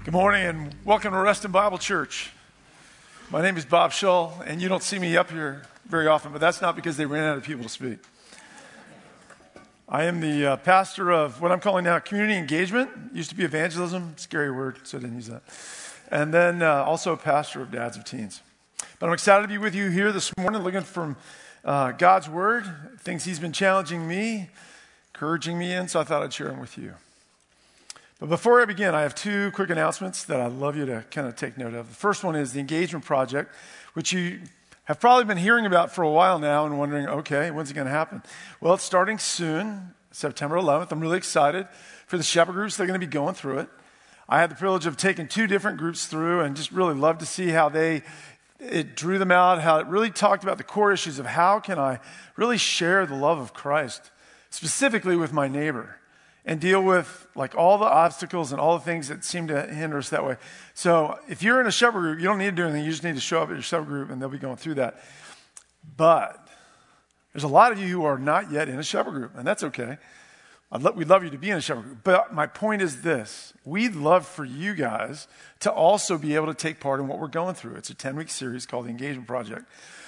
Good morning and welcome to Reston Bible Church. My name is Bob Shull, and you don't see me up here very often, but that's not because they ran out of people to speak. I am the pastor of what I'm calling now community engagement. Used to be evangelism, scary word, so I didn't use that. And then also a pastor of dads of teens. But I'm excited to be with you here this morning, looking from God's word, things he's been challenging me, encouraging me in, so I thought I'd share them with you. But before I begin, I have two quick announcements that I'd love you to kind of take note of. The first one is the Engagement Project, which you have probably been hearing about for a while now and wondering, okay, when's it going to happen? Well, it's starting soon, September 11th. I'm really excited for the shepherd groups. They're going to be going through it. I had the privilege of taking two different groups through and just really love to see how it drew them out, how it really talked about the core issues of how can I really share the love of Christ, specifically with my neighbor, and deal with like all the obstacles and all the things that seem to hinder us that way. So if you're in a shepherd group, you don't need to do anything. You just need to show up at your shepherd group and they'll be going through that. But there's a lot of you who are not yet in a shepherd group, and that's okay. We'd love you to be in a shepherd group. But my point is this. We'd love for you guys to also be able to take part in what we're going through. It's a 10-week series called the Engagement Project.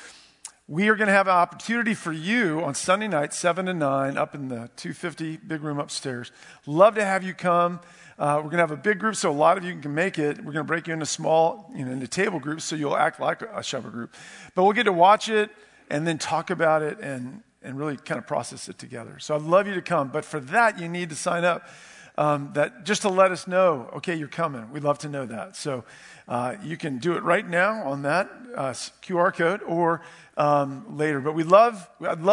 We are going to have an opportunity for you on Sunday night, 7 to 9, up in the 250 big room upstairs. Love to have you come. We're going to have a big group, so a lot of you can make it. We're going to break you into small, into table groups, so you'll act like a shepherd group. But we'll get to watch it and then talk about it and really kind of process it together. So I'd love you to come. But for that, you need to sign up. That just to let us know, okay, you're coming. We'd love to know that. So you can do it right now on that QR code or later. But I'd love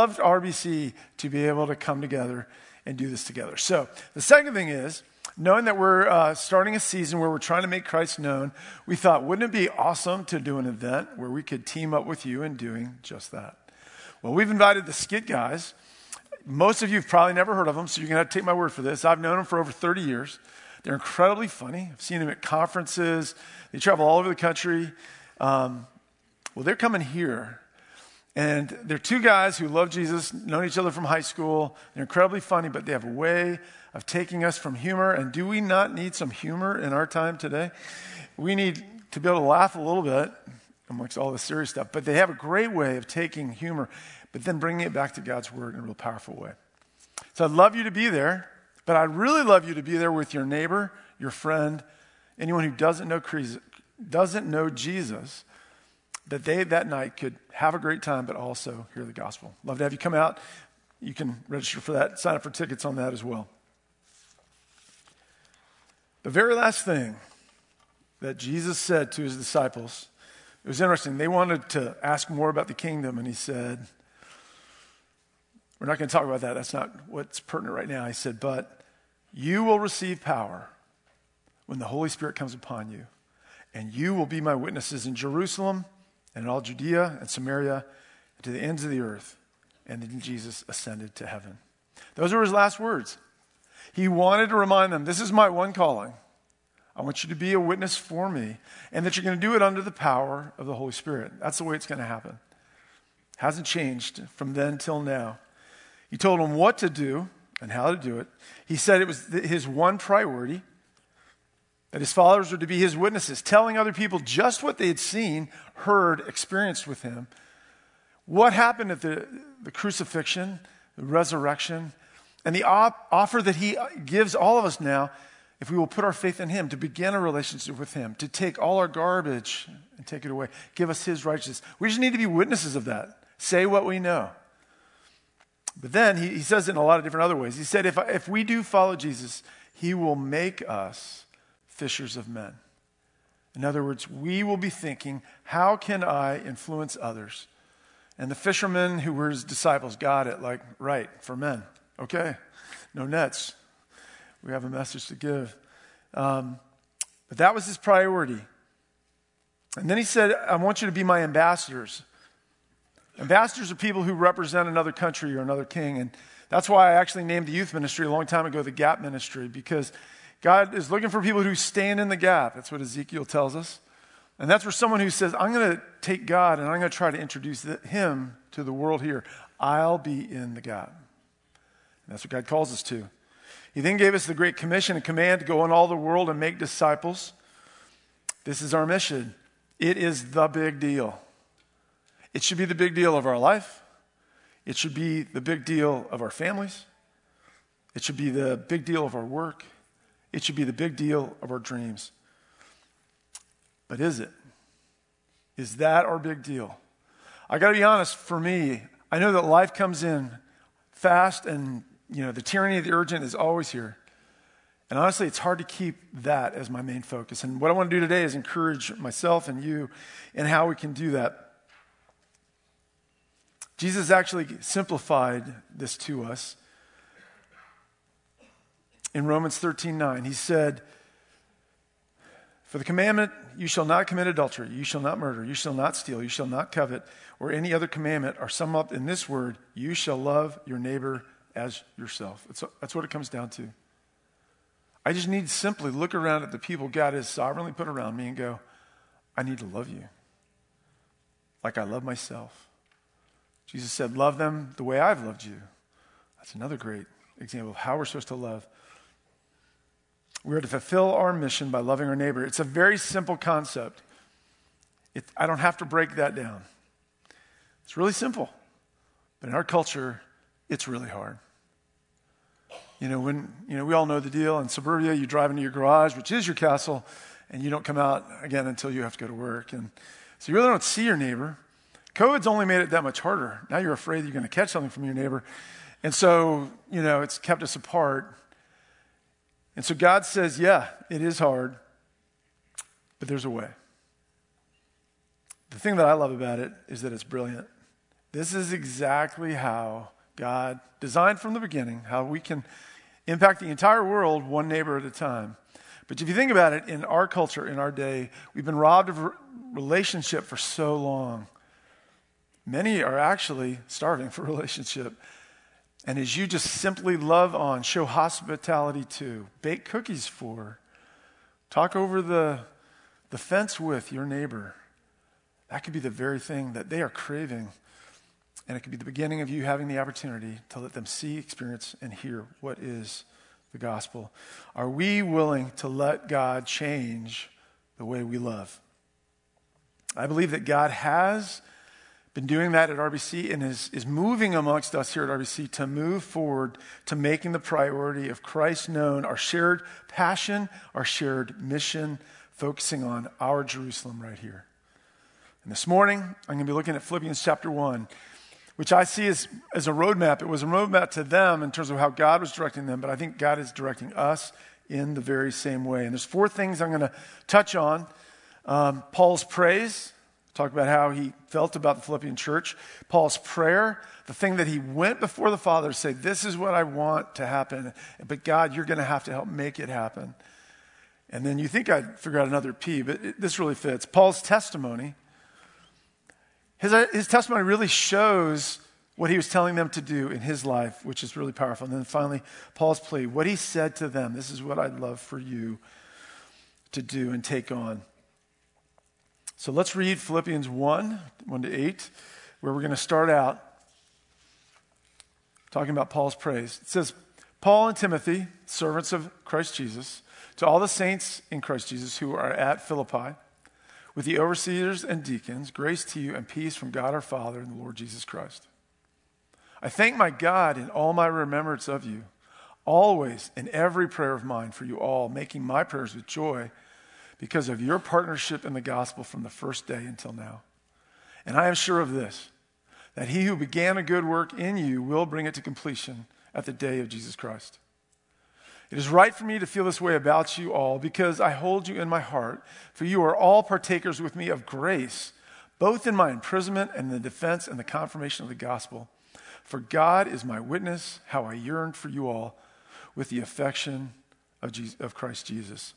RBC to be able to come together and do this together. So the second thing is, knowing that we're starting a season where we're trying to make Christ known, we thought, wouldn't it be awesome to do an event where we could team up with you in doing just that? Well, we've invited the Skit guys. Most of you have probably never heard of them, so you're going to have to take my word for this. I've known them for over 30 years. They're incredibly funny. I've seen them at conferences. They travel all over the country. Well, they're coming here. And they're two guys who love Jesus, known each other from high school. They're incredibly funny, but they have a way of taking us from humor. And do we not need some humor in our time today? We need to be able to laugh a little bit amongst all the serious stuff. But they have a great way of taking humor, but then bringing it back to God's word in a real powerful way. So I'd love you to be there, but I'd really love you to be there with your neighbor, your friend, anyone who doesn't know Jesus, that they that night could have a great time, but also hear the gospel. Love to have you come out. You can register for that, sign up for tickets on that as well. The very last thing that Jesus said to his disciples, it was interesting. They wanted to ask more about the kingdom, and he said, we're not going to talk about that. That's not what's pertinent right now. He said, but you will receive power when the Holy Spirit comes upon you, and you will be my witnesses in Jerusalem and in all Judea and Samaria and to the ends of the earth. And then Jesus ascended to heaven. Those were his last words. He wanted to remind them, this is my one calling. I want you to be a witness for me, and that you're going to do it under the power of the Holy Spirit. That's the way it's going to happen. Hasn't changed from then till now. He told them what to do and how to do it. He said it was his one priority, that his followers were to be his witnesses, telling other people just what they had seen, heard, experienced with him. What happened at the crucifixion, the resurrection, and the offer that he gives all of us now, if we will put our faith in him, to begin a relationship with him, to take all our garbage and take it away, give us his righteousness. We just need to be witnesses of that. Say what we know. But then he says it in a lot of different other ways. He said, if we do follow Jesus, he will make us fishers of men. In other words, we will be thinking, how can I influence others? And the fishermen who were his disciples got it, like, right, for men. Okay, no nets. We have a message to give. But that was his priority. And then he said, I want you to be my ambassadors. Ambassadors are people who represent another country or another king. And that's why I actually named the youth ministry a long time ago the Gap Ministry, because God is looking for people who stand in the gap. That's what Ezekiel tells us. And that's for someone who says, I'm going to take God and I'm going to try to introduce him to the world here. I'll be in the gap. And that's what God calls us to. He then gave us the Great Commission, a command to go in all the world and make disciples. This is our mission. It is the big deal. It should be the big deal of our life. It should be the big deal of our families. It should be the big deal of our work. It should be the big deal of our dreams. But is it? Is that our big deal? I got to be honest, for me, I know that life comes in fast and, the tyranny of the urgent is always here. And honestly, it's hard to keep that as my main focus. And what I want to do today is encourage myself and you in how we can do that. Jesus actually simplified this to us. In Romans 13:9, he said, "For the commandment, you shall not commit adultery, you shall not murder, you shall not steal, you shall not covet, or any other commandment are summed up in this word, you shall love your neighbor as yourself." That's what it comes down to. I just need to simply look around at the people God has sovereignly put around me and go, I need to love you like I love myself. Jesus said, love them the way I've loved you. That's another great example of how we're supposed to love. We are to fulfill our mission by loving our neighbor. It's a very simple concept. I don't have to break that down. It's really simple. But in our culture, it's really hard. We all know the deal. In suburbia, you drive into your garage, which is your castle, and you don't come out again until you have to go to work. And so you really don't see your neighbor. COVID's only made it that much harder. Now you're afraid you're going to catch something from your neighbor. And so, it's kept us apart. And so God says, yeah, it is hard, but there's a way. The thing that I love about it is that it's brilliant. This is exactly how God designed from the beginning, how we can impact the entire world one neighbor at a time. But if you think about it, in our culture, in our day, we've been robbed of relationship for so long. Many are actually starving for relationship. And as you just simply love on, show hospitality to, bake cookies for, talk over the fence with your neighbor, that could be the very thing that they are craving. And it could be the beginning of you having the opportunity to let them see, experience, and hear what is the gospel. Are we willing to let God change the way we love? I believe that God has been doing that at RBC and is moving amongst us here at RBC to move forward to making the priority of Christ known, our shared passion, our shared mission, focusing on our Jerusalem right here. And this morning, I'm going to be looking at Philippians chapter 1, which I see as a roadmap. It was a roadmap to them in terms of how God was directing them, but I think God is directing us in the very same way. And there's 4 things I'm going to touch on. Paul's praise, talk about how he felt about the Philippian church. Paul's prayer, the thing that he went before the Father to say, this is what I want to happen, but God, you're going to have to help make it happen. And then you think I'd figure out another P, but this really fits. Paul's testimony. His testimony really shows what he was telling them to do in his life, which is really powerful. And then finally, Paul's plea, what he said to them, this is what I'd love for you to do and take on. So let's read Philippians 1:1-8, where we're going to start out talking about Paul's praise. It says, Paul and Timothy, servants of Christ Jesus, to all the saints in Christ Jesus who are at Philippi, with the overseers and deacons, grace to you and peace from God our Father and the Lord Jesus Christ. I thank my God in all my remembrance of you, always in every prayer of mine for you all, making my prayers with joy because of your partnership in the gospel from the first day until now. And I am sure of this, that he who began a good work in you will bring it to completion at the day of Jesus Christ. It is right for me to feel this way about you all because I hold you in my heart, for you are all partakers with me of grace, both in my imprisonment and in the defense and the confirmation of the gospel. For God is my witness, how I yearned for you all with the affection of Christ Jesus.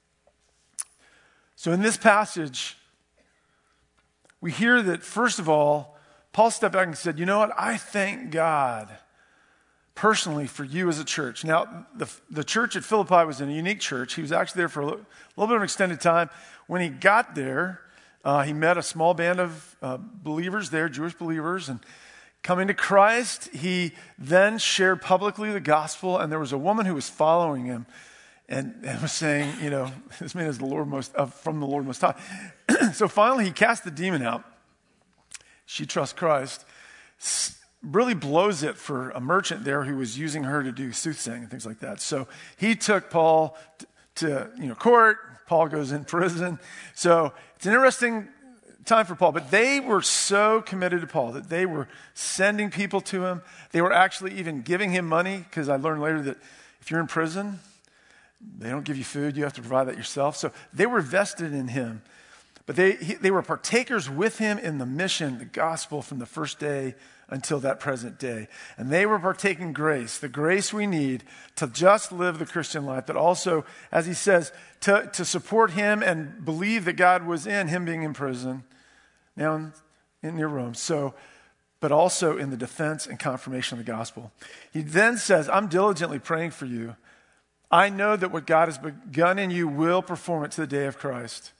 So in this passage, we hear that, first of all, Paul stepped back and said, you know what, I thank God personally for you as a church. Now, the church at Philippi was a unique church. He was actually there for a little bit of an extended time. When he got there, he met a small band of believers there, Jewish believers, and coming to Christ, he then shared publicly the gospel, and there was a woman who was following him. and was saying, this man is the Lord from the Lord Most High. So finally he cast the demon out. She trusts Christ, really blows it for a merchant there who was using her to do soothsaying and things like that. So he took Paul to court. Paul goes in prison. So it's an interesting time for Paul, but they were so committed to Paul that they were sending people to him. They were actually even giving him money, because I learned later that if you're in prison, they don't give you food. You have to provide that yourself. So they were vested in him, but they were partakers with him in the mission, the gospel, from the first day until that present day. And they were partaking grace, the grace we need to just live the Christian life, but also, as he says, to support him and believe that God was in him being in prison, now near Rome. So, but also in the defense and confirmation of the gospel. He then says, I'm diligently praying for you. I know that what God has begun in you will perform it to the day of Christ.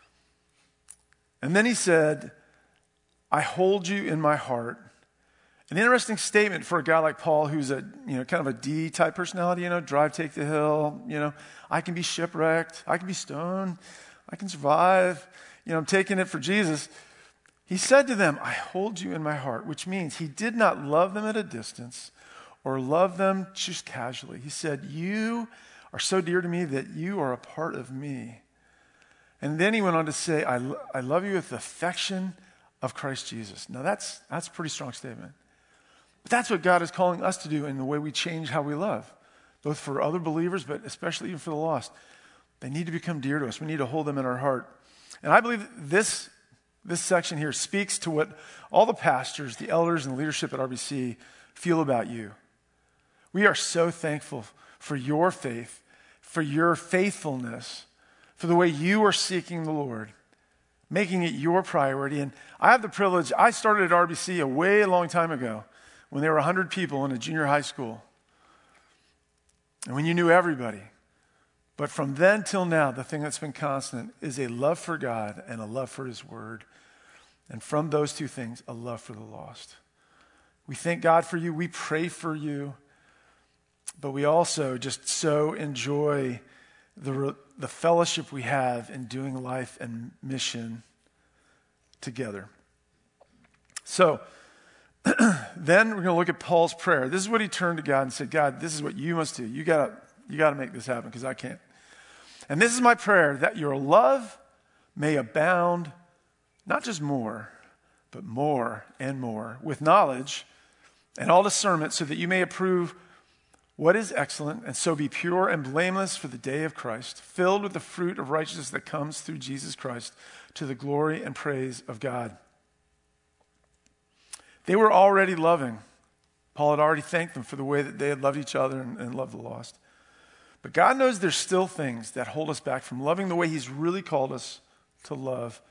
And then he said, I hold you in my heart. An interesting statement for a guy like Paul, who's a kind of a D type personality, drive, take the hill, I can be shipwrecked, I can be stoned, I can survive, I'm taking it for Jesus. He said to them, I hold you in my heart, which means he did not love them at a distance or love them just casually. He said, you are so dear to me that you are a part of me. And then he went on to say, I love you with the affection of Christ Jesus. Now that's a pretty strong statement. But that's what God is calling us to do in the way we change how we love, both for other believers, but especially even for the lost. They need to become dear to us. We need to hold them in our heart. And I believe this section here speaks to what all the pastors, the elders, and the leadership at RBC feel about you. We are so thankful for your faith, for your faithfulness, for the way you are seeking the Lord, making it your priority. And I have the privilege, I started at RBC a long time ago when there were 100 people in a junior high school. And when you knew everybody. But from then till now, the thing that's been constant is a love for God and a love for his word. And from those two things, a love for the lost. We thank God for you. We pray for you. But we also just so enjoy the fellowship we have in doing life and mission together. So, then we're going to look at Paul's prayer. This is what he turned to God and said, God, this is what you must do. You got to make this happen because I can't. And this is my prayer, that your love may abound, not just more, but more and more, with knowledge and all discernment, so that you may approve what is excellent, and so be pure and blameless for the day of Christ, filled with the fruit of righteousness that comes through Jesus Christ, to the glory and praise of God. They were already loving. Paul had already thanked them for the way that they had loved each other and loved the lost. But God knows there's still things that hold us back from loving the way he's really called us to love.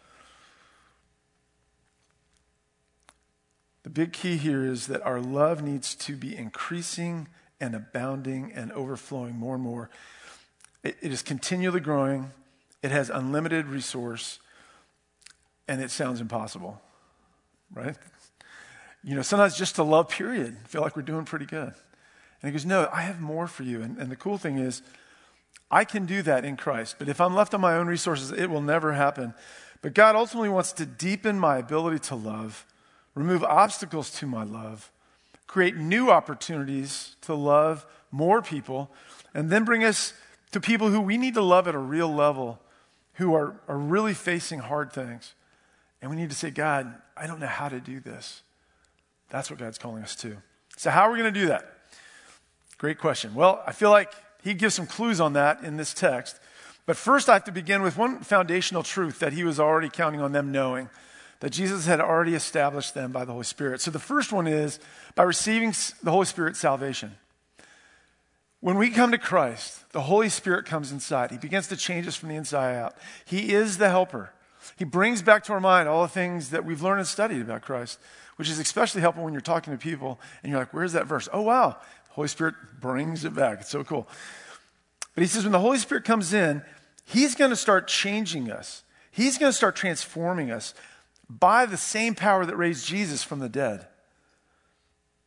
The big key here is that our love needs to be increasing and abounding and overflowing more and more. It is continually growing. It has unlimited resource. And it sounds impossible, right? Sometimes just to love, period, feel like we're doing pretty good. And he goes, no, I have more for you. And the cool thing is, I can do that in Christ. But if I'm left on my own resources, it will never happen. But God ultimately wants to deepen my ability to love, remove obstacles to my love, create new opportunities to love more people, and then bring us to people who we need to love at a real level, who are really facing hard things. And we need to say, God, I don't know how to do this. That's what God's calling us to. So how are we going to do that? Great question. Well, I feel like he gives some clues on that in this text. But first I have to begin with one foundational truth that he was already counting on them knowing, that Jesus had already established them by the Holy Spirit. So the first one is by receiving the Holy Spirit's salvation. When we come to Christ, the Holy Spirit comes inside. He begins to change us from the inside out. He is the helper. He brings back to our mind all the things that we've learned and studied about Christ, which is especially helpful when you're talking to people and you're like, where's that verse? Oh, wow. The Holy Spirit brings it back. It's so cool. But he says when the Holy Spirit comes in, he's going to start changing us. He's going to start transforming us by the same power that raised Jesus from the dead.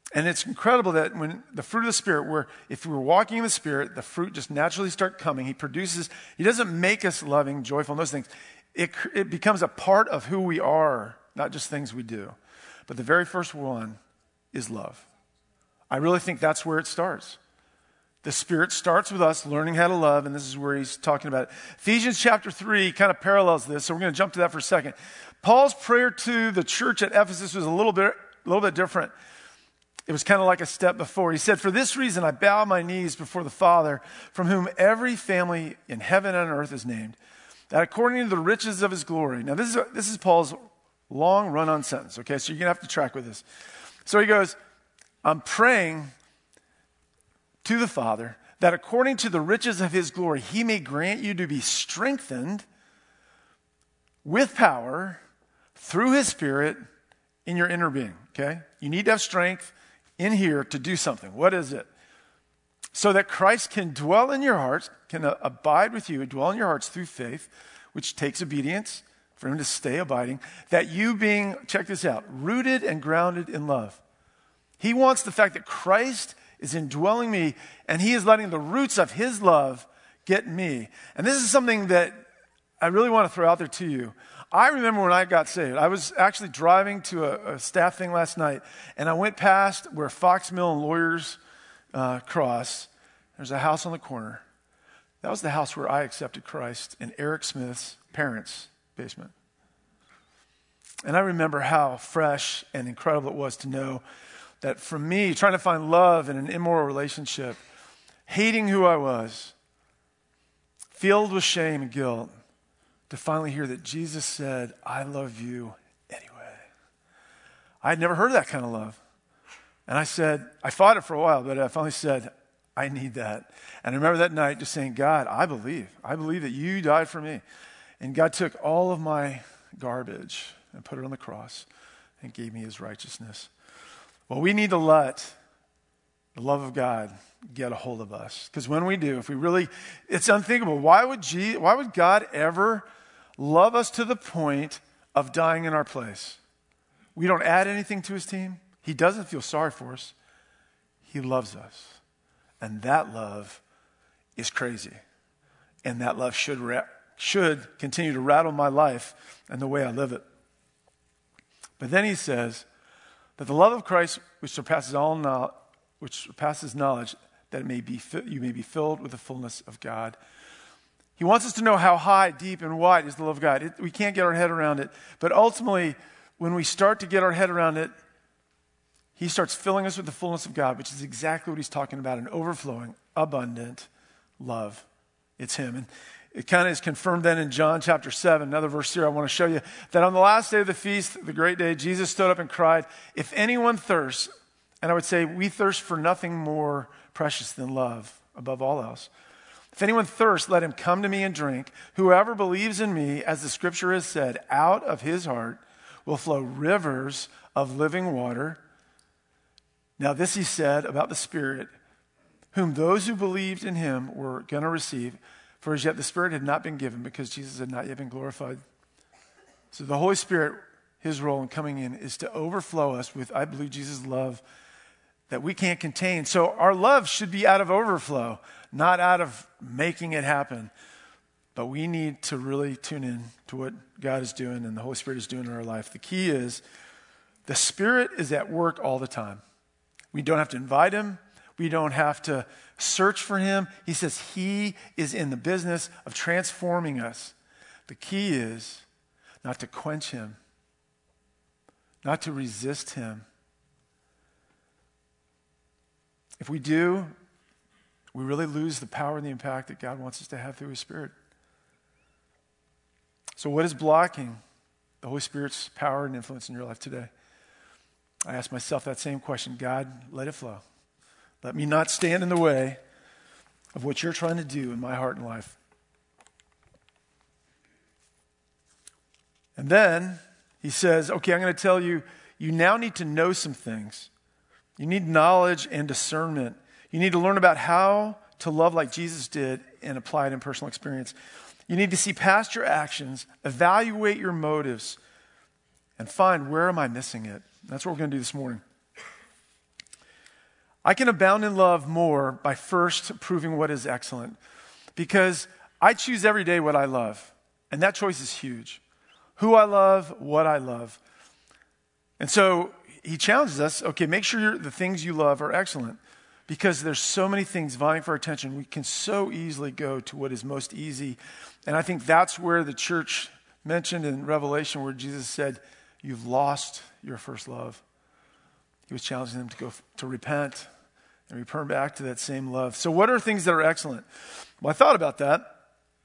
And it's incredible that when the fruit of the Spirit, where if we're walking in the Spirit, the fruit just naturally start coming. He doesn't make us loving, joyful, and those things. It becomes a part of who we are, not just things we do. But the very first one is love. I really think that's where it starts. The Spirit starts with us learning how to love, and this is where he's talking about it. Ephesians chapter 3 kind of parallels this, so we're going to jump to that for a second. Paul's prayer to the church at Ephesus was a little bit different. It was kind of like a step before. He said, "For this reason I bow my knees before the Father, from whom every family in heaven and earth is named, that according to the riches of his glory." Now this is Paul's long run-on sentence, okay? So you're going to have to track with this. So he goes, "I'm praying to the Father, that according to the riches of his glory, he may grant you to be strengthened with power through his Spirit in your inner being," okay? You need to have strength in here to do something. What is it? "So that Christ can dwell in your hearts, can abide with you, dwell in your hearts through faith," which takes obedience for him to stay abiding, "that you being," check this out, "rooted and grounded in love." He wants the fact that Christ is indwelling me, and he is letting the roots of his love get me. And this is something that I really want to throw out there to you. I remember when I got saved, I was actually driving to a staff thing last night, and I went past where Fox Mill and Lawyers cross. There's a house on the corner. That was the house where I accepted Christ in Eric Smith's parents' basement. And I remember how fresh and incredible it was to know that for me, trying to find love in an immoral relationship, hating who I was, filled with shame and guilt, to finally hear that Jesus said, "I love you anyway." I had never heard that kind of love. And I fought it for a while, but I finally said, "I need that." And I remember that night just saying, "God, I believe that you died for me." And God took all of my garbage and put it on the cross and gave me his righteousness. Well, we need to let the love of God get a hold of us. Because when we do, it's unthinkable. Why would God ever love us to the point of dying in our place? We don't add anything to his team. He doesn't feel sorry for us. He loves us. And that love is crazy. And that love should continue to rattle my life and the way I live it. But then he says that the love of Christ, which surpasses knowledge, that you may be filled with the fullness of God. He wants us to know how high, deep, and wide is the love of God. We can't get our head around it. But ultimately, when we start to get our head around it, he starts filling us with the fullness of God, which is exactly what he's talking about, an overflowing, abundant love. It's him. And it kind of is confirmed then in John chapter 7, another verse here I want to show you, that on the last day of the feast, the great day, Jesus stood up and cried, "If anyone thirsts," and I would say we thirst for nothing more precious than love above all else. "If anyone thirsts, let him come to me and drink. Whoever believes in me, as the scripture has said, out of his heart will flow rivers of living water." Now this he said about the Spirit, whom those who believed in him were going to receive. For as yet the Spirit had not been given because Jesus had not yet been glorified. So the Holy Spirit, his role in coming in is to overflow us with, I believe, Jesus' love that we can't contain. So our love should be out of overflow, not out of making it happen. But we need to really tune in to what God is doing and the Holy Spirit is doing in our life. The key is the Spirit is at work all the time. We don't have to invite him. We don't have to search for him. He says he is in the business of transforming us. The key is not to quench him, not to resist him. If we do, we really lose the power and the impact that God wants us to have through his Spirit. So what is blocking the Holy Spirit's power and influence in your life today? I ask myself that same question. God, let it flow. Let me not stand in the way of what you're trying to do in my heart and life. And then he says, okay, I'm going to tell you, you now need to know some things. You need knowledge and discernment. You need to learn about how to love like Jesus did and apply it in personal experience. You need to see past your actions, evaluate your motives, and find where am I missing it. That's what we're going to do this morning. I can abound in love more by first proving what is excellent, because I choose every day what I love, and that choice is huge. Who I love, what I love. And so he challenges us, okay, make sure the things you love are excellent, because there's so many things vying for our attention. We can so easily go to what is most easy, and I think that's where the church mentioned in Revelation, where Jesus said, you've lost your first love. He was challenging them to repent and return back to that same love. So what are things that are excellent? Well, I thought about that.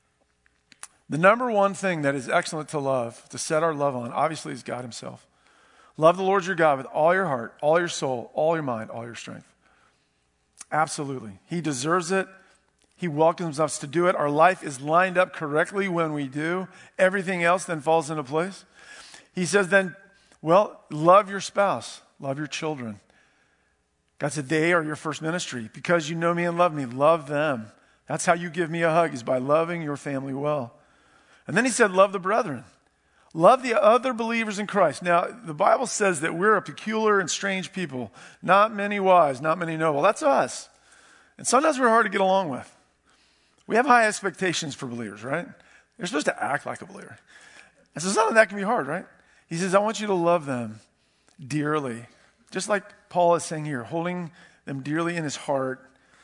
The number one thing that is excellent to love, to set our love on, obviously is God himself. Love the Lord your God with all your heart, all your soul, all your mind, all your strength. Absolutely. He deserves it. He welcomes us to do it. Our life is lined up correctly when we do. Everything else then falls into place. He says then, well, love your spouse, love your children. God said, they are your first ministry. Because you know me and love me, love them. That's how you give me a hug, is by loving your family well. And then he said, love the brethren. Love the other believers in Christ. Now, the Bible says that we're a peculiar and strange people. Not many wise, not many noble. That's us. And sometimes we're hard to get along with. We have high expectations for believers, right? They're supposed to act like a believer. And so some of that can be hard, right? He says, I want you to love them dearly. Just like Paul is saying here, holding them dearly in his heart.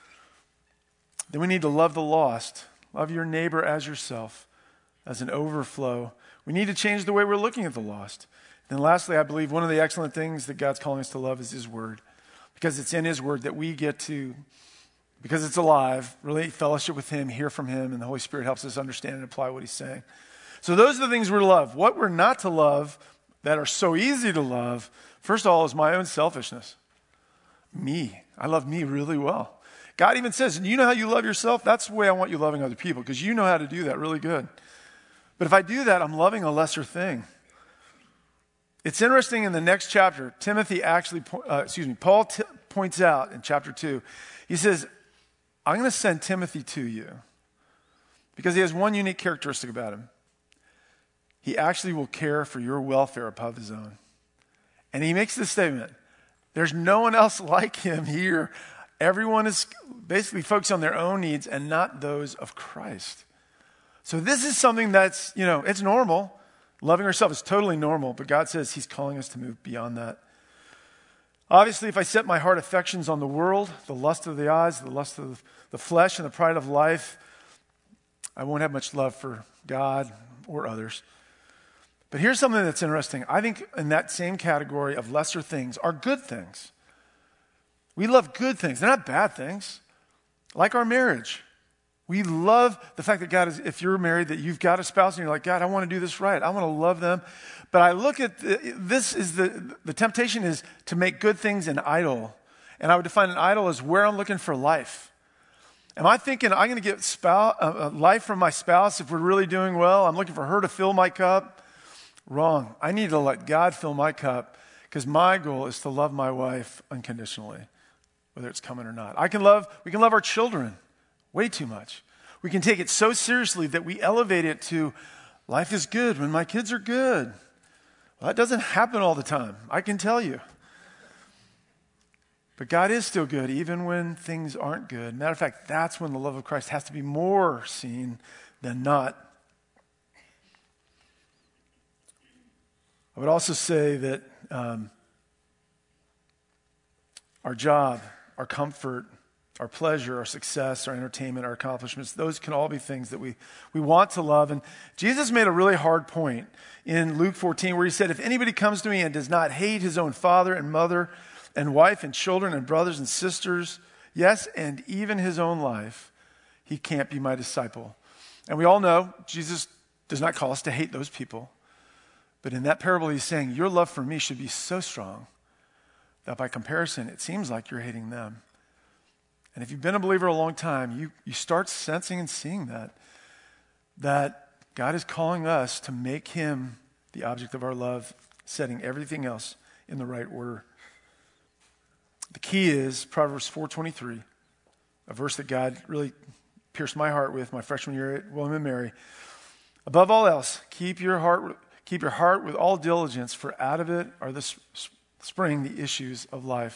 Then we need to love the lost. Love your neighbor as yourself, as an overflow. We need to change the way we're looking at the lost. And lastly, I believe one of the excellent things that God's calling us to love is his word. Because it's in his word that we get to, because it's alive, really fellowship with him, hear from him, and the Holy Spirit helps us understand and apply what he's saying. So those are the things we're to love. What we're not to love that are so easy to love, first of all, is my own selfishness. Me. I love me really well. God even says, you know how you love yourself? That's the way I want you loving other people, because you know how to do that really good. But if I do that, I'm loving a lesser thing. It's interesting in the next chapter, Paul points out in chapter 2, he says, I'm going to send Timothy to you because he has one unique characteristic about him. He actually will care for your welfare above his own. And he makes this statement, there's no one else like him here. Everyone is basically focused on their own needs and not those of Christ. So this is something that's, it's normal. Loving ourselves is totally normal, but God says he's calling us to move beyond that. Obviously, if I set my heart affections on the world, the lust of the eyes, the lust of the flesh, and the pride of life, I won't have much love for God or others. But here's something that's interesting. I think in that same category of lesser things are good things. We love good things. They're not bad things. Like our marriage. We love the fact that God is, if you're married, that you've got a spouse and you're like, God, I want to do this right. I want to love them. But I look at the temptation is to make good things an idol. And I would define an idol as where I'm looking for life. Am I thinking I'm going to get life from my spouse if we're really doing well? I'm looking for her to fill my cup. Wrong. I need to let God fill my cup because my goal is to love my wife unconditionally, whether it's coming or not. We can love our children way too much. We can take it so seriously that we elevate it to life is good when my kids are good. Well, that doesn't happen all the time, I can tell you. But God is still good even when things aren't good. Matter of fact, that's when the love of Christ has to be more seen than not. I would also say that our job, our comfort, our pleasure, our success, our entertainment, our accomplishments, those can all be things that we want to love. And Jesus made a really hard point in Luke 14 where he said, if anybody comes to me and does not hate his own father and mother and wife and children and brothers and sisters, yes, and even his own life, he can't be my disciple. And we all know Jesus does not call us to hate those people. But in that parable, he's saying, your love for me should be so strong that by comparison, it seems like you're hating them. And if you've been a believer a long time, you start sensing and seeing that God is calling us to make him the object of our love, setting everything else in the right order. The key is Proverbs 4:23, a verse that God really pierced my heart with my freshman year at William & Mary. Above all else, keep your heart with all diligence, for out of it are the spring the issues of life.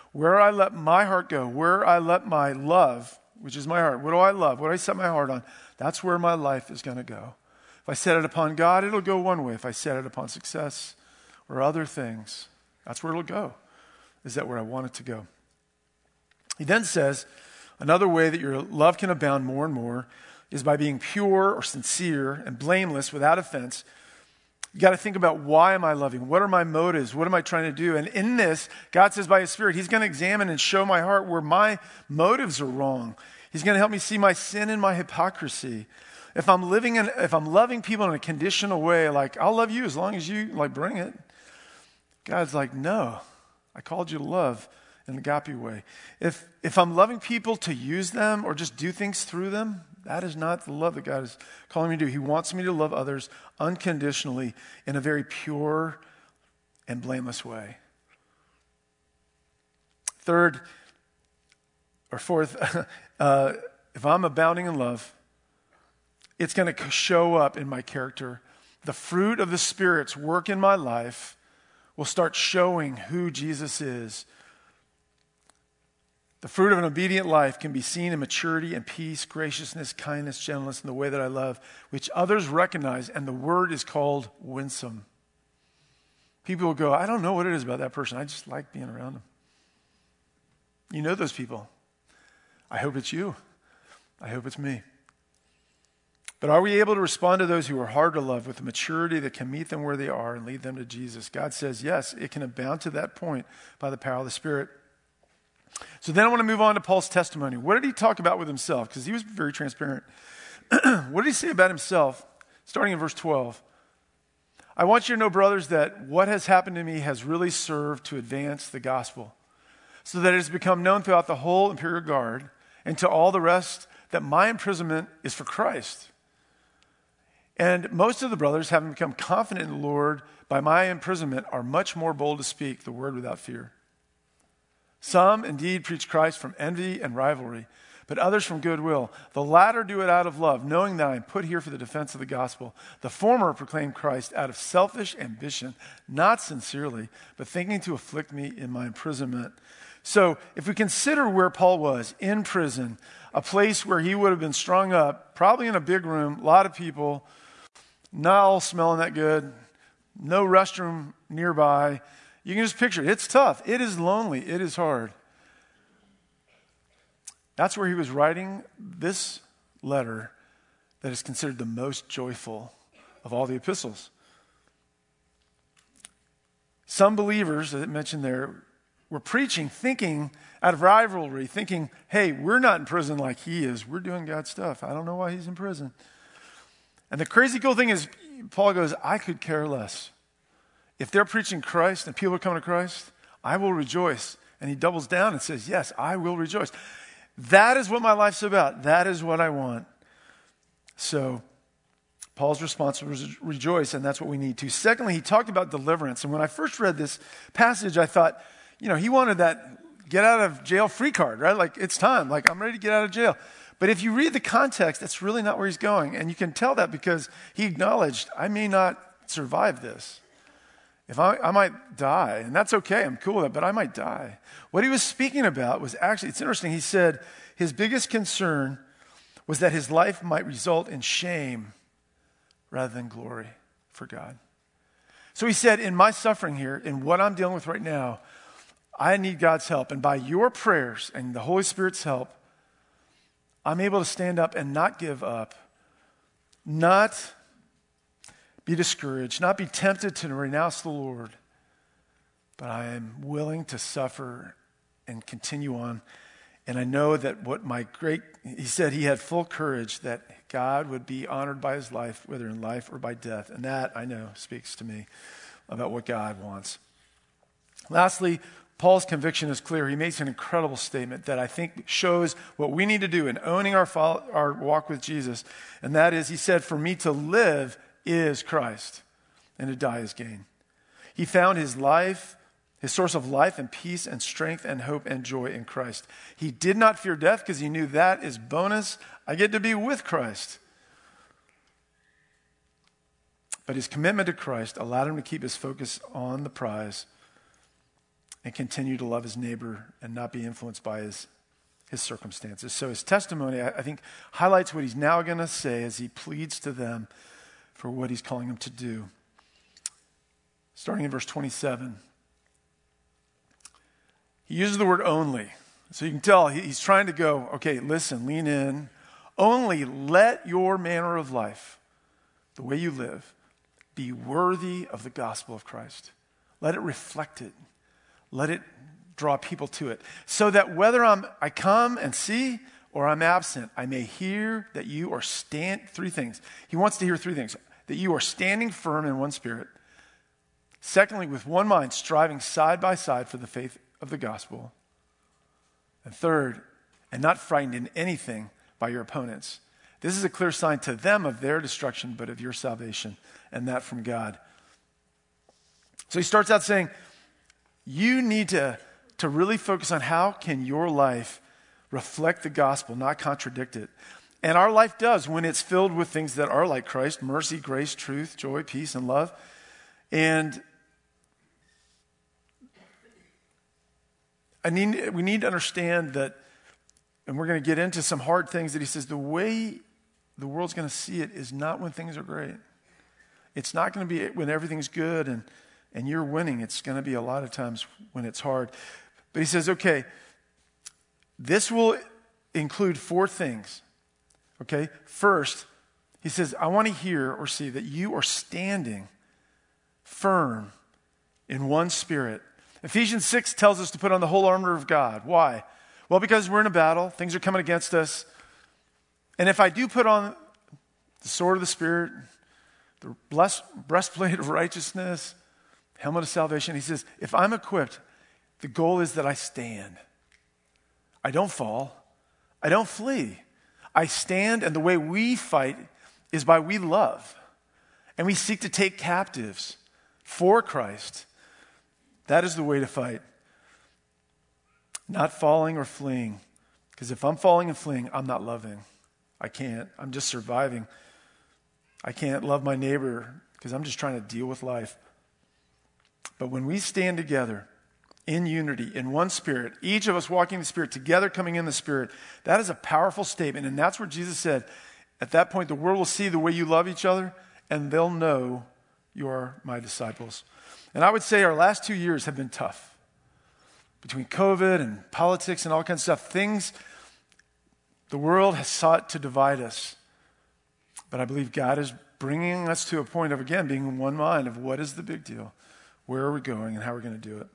where I let my heart go, where I let my love, which is my heart, what do I love? What do I set my heart on? That's where my life is going to go. If I set it upon God, it'll go one way. If I set it upon success or other things, that's where it'll go. Is that where I want it to go? He then says, another way that your love can abound more and more is by being pure or sincere and blameless without offense. You got to think about, why am I loving? What are my motives? What am I trying to do? And in this, God says by his Spirit, he's going to examine and show my heart where my motives are wrong. He's going to help me see my sin and my hypocrisy. If I'm loving people in a conditional way, like, I'll love you as long as you bring it. God's like, no, I called you to love in an agape way. If I'm loving people to use them or just do things through them, that is not the love that God is calling me to do. He wants me to love others unconditionally in a very pure and blameless way. Third, or fourth, if I'm abounding in love, it's going to show up in my character. The fruit of the Spirit's work in my life will start showing who Jesus is. The fruit of an obedient life can be seen in maturity and peace, graciousness, kindness, gentleness, and the way that I love, which others recognize, and the word is called winsome. People will go, I don't know what it is about that person. I just like being around them. You know those people. I hope it's you. I hope it's me. But are we able to respond to those who are hard to love with a maturity that can meet them where they are and lead them to Jesus? God says, yes, it can abound to that point by the power of the Spirit. So then I want to move on to Paul's testimony. What did he talk about with himself? Because he was very transparent. What did he say about himself? Starting in verse 12. I want you to know, brothers, that what has happened to me has really served to advance the gospel, so that it has become known throughout the whole imperial guard and to all the rest that my imprisonment is for Christ. And most of the brothers, having become confident in the Lord by my imprisonment, are much more bold to speak the word without fear. Some indeed preach Christ from envy and rivalry, but others from goodwill. The latter do it out of love, knowing that I am put here for the defense of the gospel. The former proclaim Christ out of selfish ambition, not sincerely, but thinking to afflict me in my imprisonment. So if we consider where Paul was, in prison, a place where he would have been strung up, probably in a big room, a lot of people, not all smelling that good, no restroom nearby. You can just picture it. It's tough. It is lonely. It is hard. That's where he was writing this letter that is considered the most joyful of all the epistles. Some believers, as I mentioned there, were preaching, thinking out of rivalry, thinking, hey, we're not in prison like he is. We're doing God's stuff. I don't know why he's in prison. And the crazy cool thing is, Paul goes, I could care less. If they're preaching Christ and people are coming to Christ, I will rejoice. And he doubles down and says, yes, I will rejoice. That is what my life's about. That is what I want. So Paul's response was rejoice, and that's what we need to. Secondly, he talked about deliverance. And when I first read this passage, I thought, he wanted that get out of jail free card, right? Like, it's time. Like, I'm ready to get out of jail. But if you read the context, that's really not where he's going. And you can tell that because he acknowledged, I may not survive this. If I might die, and that's okay, I'm cool with that, but I might die. What he was speaking about was actually, it's interesting, he said his biggest concern was that his life might result in shame rather than glory for God. So he said, in my suffering here, in what I'm dealing with right now, I need God's help. And by your prayers and the Holy Spirit's help, I'm able to stand up and not give up, not be discouraged, not be tempted to renounce the Lord, but I am willing to suffer and continue on. And I know that he said he had full courage that God would be honored by his life, whether in life or by death. And that, I know, speaks to me about what God wants. Lastly, Paul's conviction is clear. He makes an incredible statement that I think shows what we need to do in owning our walk with Jesus. And that is, he said, for me to live is Christ, and to die is gain. He found his life, his source of life and peace and strength and hope and joy in Christ. He did not fear death because he knew that is bonus. I get to be with Christ. But his commitment to Christ allowed him to keep his focus on the prize and continue to love his neighbor and not be influenced by his circumstances. So his testimony, I think, highlights what he's now going to say as he pleads to them for what he's calling them to do. Starting in verse 27. He uses the word only. So you can tell he's trying to go, okay, listen, lean in. Only let your manner of life, the way you live, be worthy of the gospel of Christ. Let it reflect it. Let it draw people to it. So that whether I come and see or I'm absent, I may hear that you are three things. He wants to hear three things. That you are standing firm in one spirit. Secondly, with one mind, striving side by side for the faith of the gospel. And third, and not frightened in anything by your opponents. This is a clear sign to them of their destruction, but of your salvation, and that from God. So he starts out saying, you need to really focus on how can your life reflect the gospel, not contradict it. And our life does when it's filled with things that are like Christ: mercy, grace, truth, joy, peace, and love. And we need to understand that, and we're going to get into some hard things that he says, the way the world's going to see it is not when things are great. It's not going to be when everything's good and you're winning. It's going to be a lot of times when it's hard. But he says, okay, this will include four things. Okay, first, he says, I want to hear or see that you are standing firm in one spirit. Ephesians 6 tells us to put on the whole armor of God. Why? Well, because we're in a battle. Things are coming against us. And if I do put on the sword of the Spirit, the breastplate of righteousness, helmet of salvation, he says, if I'm equipped, the goal is that I stand. I don't fall. I don't flee. I stand, and the way we fight is by we love. And we seek to take captives for Christ. That is the way to fight. Not falling or fleeing. Because if I'm falling and fleeing, I'm not loving. I can't. I'm just surviving. I can't love my neighbor because I'm just trying to deal with life. But when we stand together in unity, in one spirit, each of us walking in the Spirit, together coming in the Spirit, that is a powerful statement. And that's where Jesus said, at that point, the world will see the way you love each other, and they'll know you are my disciples. And I would say our last 2 years have been tough. Between COVID and politics and all kinds of stuff, the world has sought to divide us. But I believe God is bringing us to a point of, again, being in one mind of what is the big deal, where are we going, and how we're going to do it.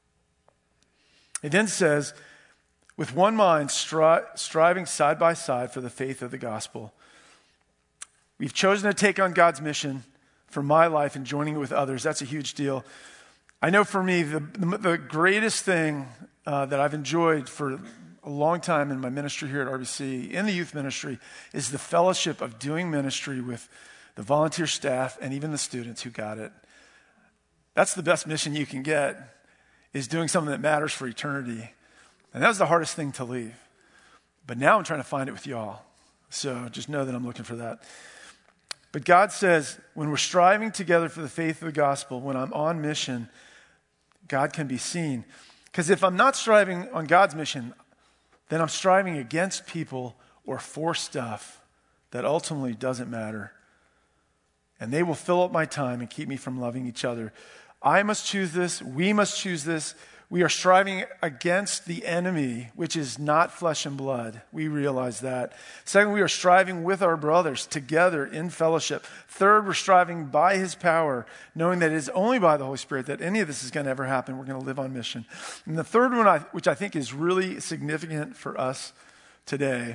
It then says, with one mind, striving side by side for the faith of the gospel. We've chosen to take on God's mission for my life and joining it with others. That's a huge deal. I know for me, the greatest thing that I've enjoyed for a long time in my ministry here at RBC, in the youth ministry, is the fellowship of doing ministry with the volunteer staff and even the students who got it. That's the best mission you can get, is doing something that matters for eternity. And that was the hardest thing to leave. But now I'm trying to find it with y'all. So just know that I'm looking for that. But God says, when we're striving together for the faith of the gospel, when I'm on mission, God can be seen. Because if I'm not striving on God's mission, then I'm striving against people or for stuff that ultimately doesn't matter. And they will fill up my time and keep me from loving each other. I must choose this. We must choose this. We are striving against the enemy, which is not flesh and blood. We realize that. Second, we are striving with our brothers together in fellowship. Third, we're striving by his power, knowing that it is only by the Holy Spirit that any of this is going to ever happen. We're going to live on mission. And the third one, which I think is really significant for us today,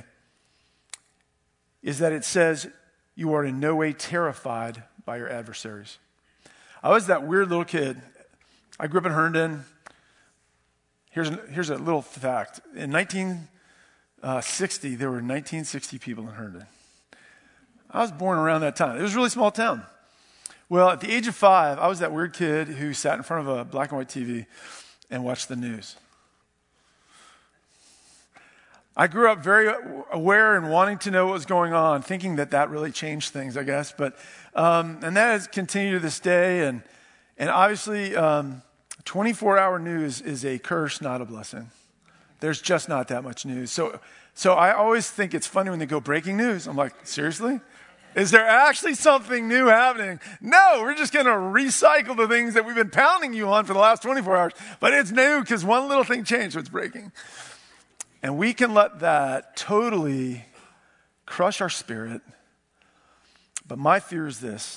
is that it says, you are in no way terrified by your adversaries. I was that weird little kid. I grew up in Herndon. Here's a little fact. In 1960, there were 1960 people in Herndon. I was born around that time. It was a really small town. Well, at the age of 5, I was that weird kid who sat in front of a black and white TV and watched the news. I grew up very aware and wanting to know what was going on, thinking that really changed things, I guess. But and that has continued to this day. And obviously, 24-hour news is a curse, not a blessing. There's just not that much news. So I always think it's funny when they go breaking news. I'm like, seriously? Is there actually something new happening? No, we're just going to recycle the things that we've been pounding you on for the last 24 hours. But it's new because one little thing changed, so it's breaking. And we can let that totally crush our spirit. But my fear is this.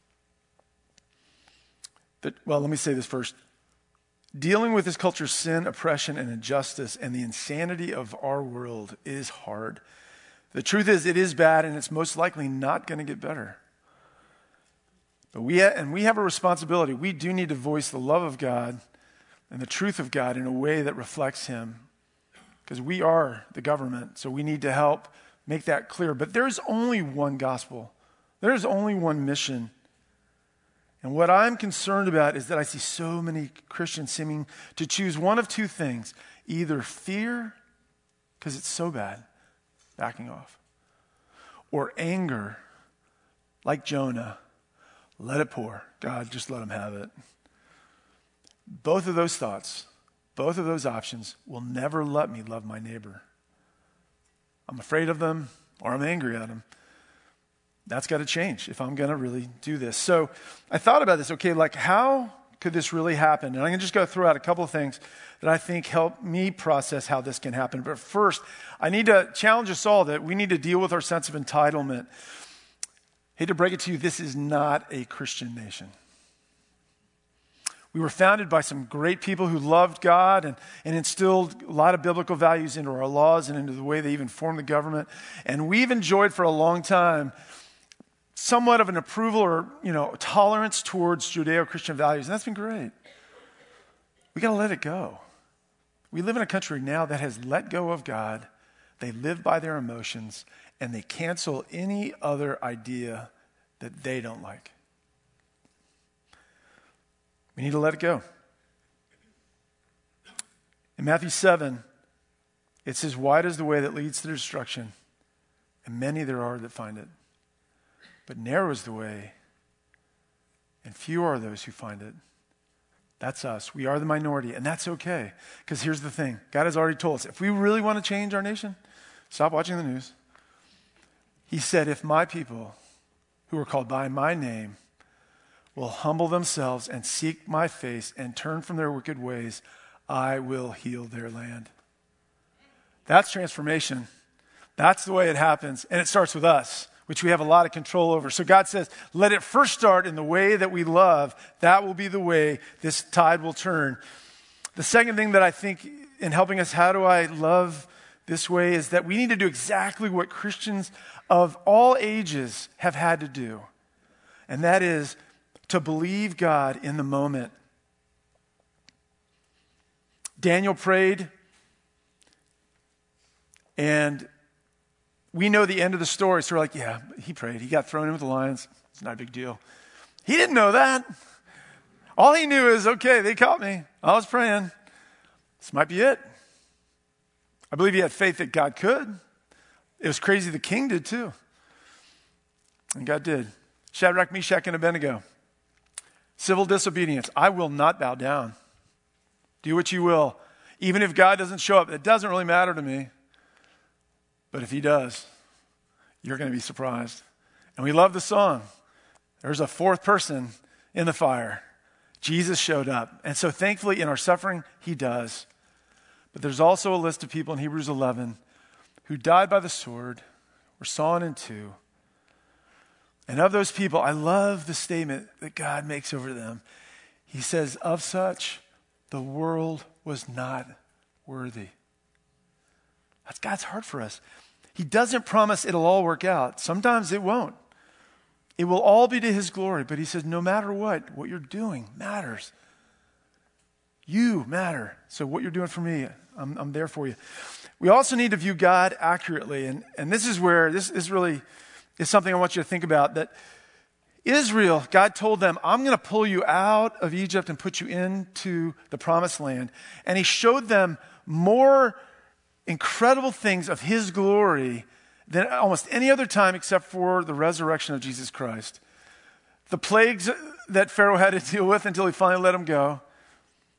Let me say this first. Dealing with this culture's sin, oppression, and injustice and the insanity of our world is hard. The truth is, it is bad, and it's most likely not going to get better. But we have a responsibility. We do need to voice the love of God and the truth of God in a way that reflects Him. Because we are the government, so we need to help make that clear. But there's only one gospel. There's only one mission. And what I'm concerned about is that I see so many Christians seeming to choose one of two things. Either fear, because it's so bad, backing off. Or anger, like Jonah, let it pour. God, just let him have it. Both of those thoughts, both of those options will never let me love my neighbor. I'm afraid of them or I'm angry at them. That's got to change if I'm going to really do this. So I thought about this. Okay, like how could this really happen? And I'm going to just go throw out a couple of things that I think help me process how this can happen. But first, I need to challenge us all that we need to deal with our sense of entitlement. Hate to break it to you, this is not a Christian nation. We were founded by some great people who loved God and instilled a lot of biblical values into our laws and into the way they even formed the government. And we've enjoyed for a long time somewhat of an approval or, tolerance towards Judeo-Christian values. And that's been great. We got to let it go. We live in a country now that has let go of God. They live by their emotions and they cancel any other idea that they don't like. We need to let it go. In Matthew 7, it says, wide is the way that leads to destruction, and many there are that find it. But narrow is the way, and few are those who find it. That's us. We are the minority, and that's okay. Because here's the thing. God has already told us, if we really want to change our nation, stop watching the news. He said, if my people who are called by my name will humble themselves and seek my face and turn from their wicked ways, I will heal their land. That's transformation. That's the way it happens. And it starts with us, which we have a lot of control over. So God says, let it first start in the way that we love. That will be the way this tide will turn. The second thing that I think in helping us, how do I love this way, is that we need to do exactly what Christians of all ages have had to do. And that is to believe God in the moment. Daniel prayed, and we know the end of the story. So we're like, yeah, he prayed. He got thrown in with the lions. It's not a big deal. He didn't know that. All he knew is, okay, they caught me. I was praying. This might be it. I believe he had faith that God could. It was crazy the king did too. And God did. Shadrach, Meshach, and Abednego. Civil disobedience. I will not bow down. Do what you will. Even if God doesn't show up, it doesn't really matter to me. But if he does, you're going to be surprised. And we love the song. There's a fourth person in the fire. Jesus showed up. And so thankfully in our suffering, he does. But there's also a list of people in Hebrews 11 who died by the sword, were sawn in two. And of those people, I love the statement that God makes over them. He says, of such, the world was not worthy. That's God's heart for us. He doesn't promise it'll all work out. Sometimes it won't. It will all be to his glory. But he says, no matter what you're doing matters. You matter. So what you're doing for me, I'm there for you. We also need to view God accurately. And this is where, this really is something I want you to think about. That Israel, God told them, I'm going to pull you out of Egypt and put you into the promised land. And he showed them more incredible things of his glory than almost any other time except for the resurrection of Jesus Christ. The plagues that Pharaoh had to deal with until he finally let him go.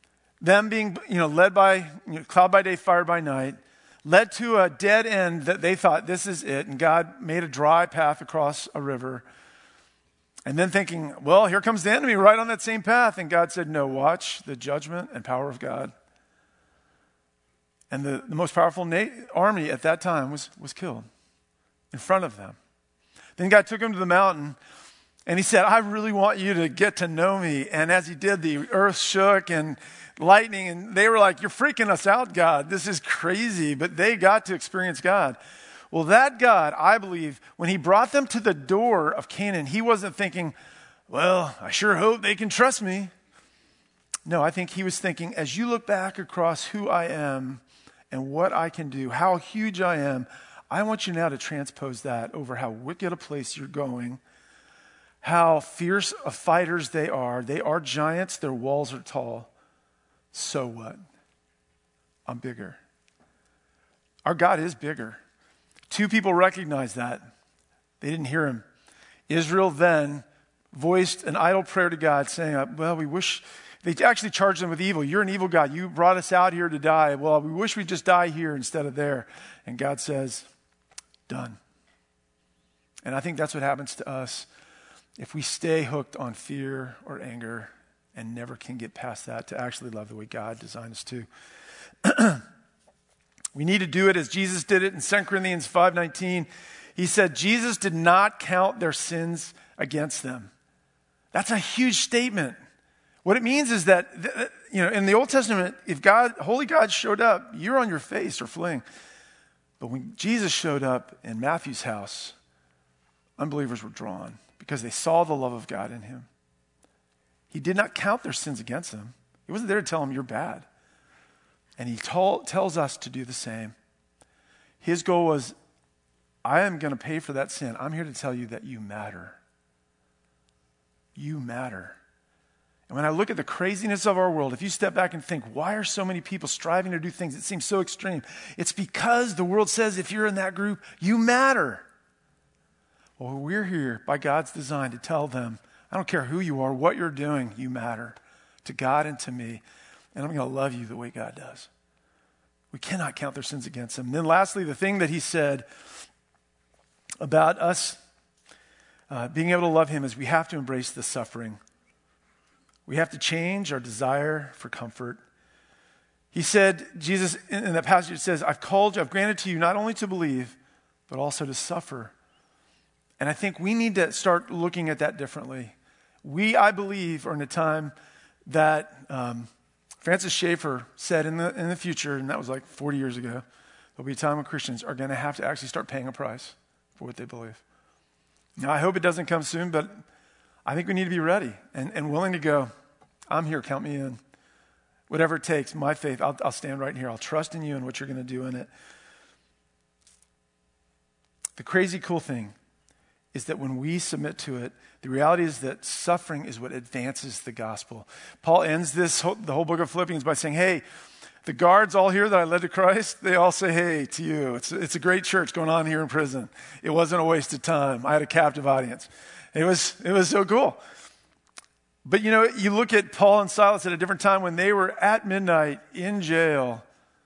them being, led by cloud by day, fire by night, led to a dead end that they thought this is it. And God made a dry path across a river. And then thinking, well, here comes the enemy right on that same path. And God said, no, watch the judgment and power of God. And the most powerful army at that time was killed in front of them. Then God took him to the mountain and he said, I really want you to get to know me. And as he did, the earth shook and lightning, and they were like, you're freaking us out, God. This is crazy. But they got to experience God. Well, that God, I believe, when he brought them to the door of Canaan, he wasn't thinking, well, I sure hope they can trust me. No, I think he was thinking, as you look back across who I am and what I can do, how huge I am, I want you now to transpose that over how wicked a place you're going, how fierce of fighters they are. They are giants. Their walls are tall. So what? I'm bigger. Our God is bigger. Two people recognized that. They didn't hear him. Israel then voiced an idle prayer to God saying, well, we wish, they actually charged them with evil. You're an evil God. You brought us out here to die. Well, we wish we'd just die here instead of there. And God says, done. And I think that's what happens to us if we stay hooked on fear or anger and never can get past that to actually love the way God designed us to. We need to do it as Jesus did it in 2 Corinthians 5:19. He said, Jesus did not count their sins against them. That's a huge statement. What it means is that, in the Old Testament, if holy God showed up, you're on your face or fleeing. But when Jesus showed up in Matthew's house, unbelievers were drawn because they saw the love of God in him. He did not count their sins against them. He wasn't there to tell them you're bad. And he tells us to do the same. His goal was, I am going to pay for that sin. I'm here to tell you that you matter. You matter. And when I look at the craziness of our world, if you step back and think, why are so many people striving to do things that seem so extreme? It's because the world says if you're in that group, you matter. Well, we're here by God's design to tell them, I don't care who you are, what you're doing, you matter to God and to me. And I'm going to love you the way God does. We cannot count their sins against them. And then lastly, the thing that he said about us being able to love him is we have to embrace the suffering. We have to change our desire for comfort. He said, Jesus, in that passage, it says, I've granted to you not only to believe, but also to suffer. And I think we need to start looking at that differently. We, I believe, are in a time that Francis Schaeffer said in the future, and that was like 40 years ago, there'll be a time when Christians are going to have to actually start paying a price for what they believe. Now, I hope it doesn't come soon, but I think we need to be ready and willing to go, I'm here, count me in. Whatever it takes, my faith, I'll stand right here. I'll trust in you and what you're going to do in it. The crazy cool thing is that when we submit to it, the reality is that suffering is what advances the gospel. Paul ends the whole book of Philippians by saying, hey, the guards all here that I led to Christ, they all say hey to you. It's a great church going on here in prison. It wasn't a waste of time. I had a captive audience. It was so cool. But you look at Paul and Silas at a different time when they were at midnight in jail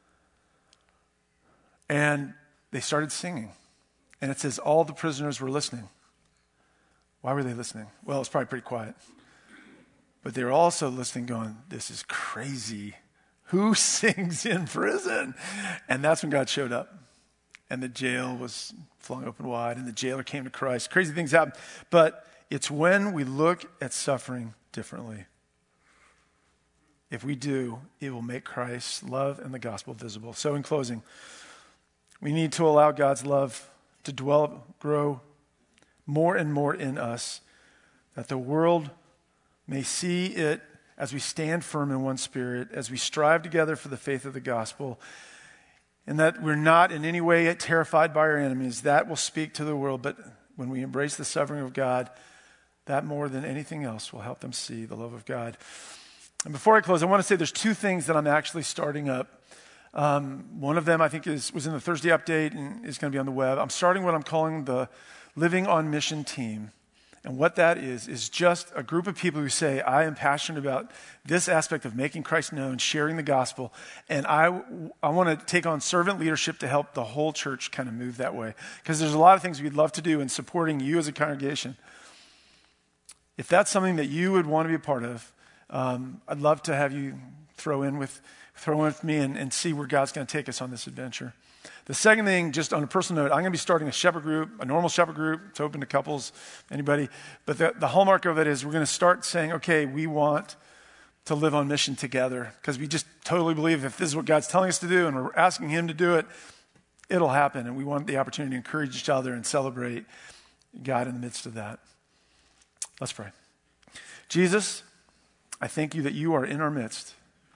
and they started singing. And it says all the prisoners were listening. Why were they listening? Well, it's probably pretty quiet. But they were also listening going, this is crazy. Who sings in prison? And that's when God showed up. And the jail was flung open wide and the jailer came to Christ. Crazy things happen. But it's when we look at suffering differently. If we do, it will make Christ's love and the gospel visible. So in closing, we need to allow God's love to grow more and more in us, that the world may see it as we stand firm in one spirit, as we strive together for the faith of the gospel, and that we're not in any way terrified by our enemies. That will speak to the world, but when we embrace the suffering of God, that more than anything else will help them see the love of God. And before I close, I want to say there's two things that I'm actually starting up. One of them I think was in the Thursday update and is going to be on the web. I'm starting what I'm calling the Living on Mission team. And what that is just a group of people who say, I am passionate about this aspect of making Christ known, sharing the gospel, and I want to take on servant leadership to help the whole church kind of move that way. Because there's a lot of things we'd love to do in supporting you as a congregation. If that's something that you would want to be a part of, I'd love to have you throw in with me and see where God's going to take us on this adventure. The second thing, just on a personal note, I'm going to be starting a shepherd group, a normal shepherd group. It's open to couples, anybody. But the hallmark of it is we're going to start saying, okay, we want to live on mission together, because we just totally believe if this is what God's telling us to do and we're asking him to do it, it'll happen. And we want the opportunity to encourage each other and celebrate God in the midst of that. Let's pray. Jesus, I thank you that you are in our midst.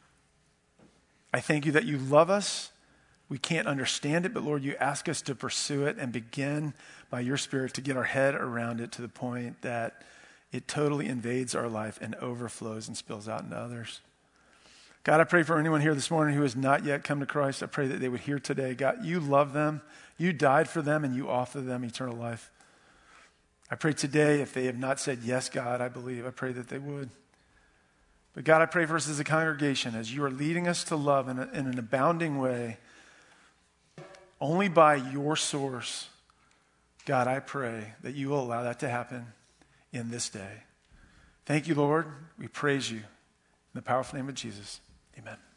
I thank you that you love us. We can't understand it, but Lord, you ask us to pursue it and begin by your Spirit to get our head around it to the point that it totally invades our life and overflows and spills out into others. God, I pray for anyone here this morning who has not yet come to Christ. I pray that they would hear today, God, you love them, you died for them, and you offer them eternal life. I pray today, if they have not said, yes, God, I believe, I pray that they would. But God, I pray for us as a congregation, as you are leading us to love in an abounding way, only by your source, God, I pray that you will allow that to happen in this day. Thank you, Lord. We praise you. In the powerful name of Jesus, amen.